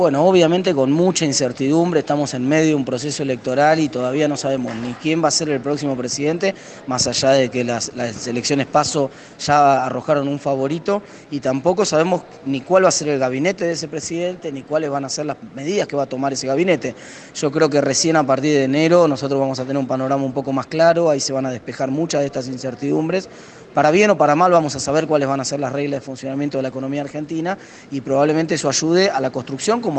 Bueno, obviamente con mucha incertidumbre, estamos en medio de un proceso electoral y todavía no sabemos ni quién va a ser el próximo presidente, más allá de que las elecciones PASO ya arrojaron un favorito, y tampoco sabemos ni cuál va a ser el gabinete de ese presidente, ni cuáles van a ser las medidas que va a tomar ese gabinete. Yo creo que recién a partir de enero nosotros vamos a tener un panorama un poco más claro, ahí se van a despejar muchas de estas incertidumbres. Para bien o para mal vamos a saber cuáles van a ser las reglas de funcionamiento de la economía argentina, y probablemente eso ayude a la construcción,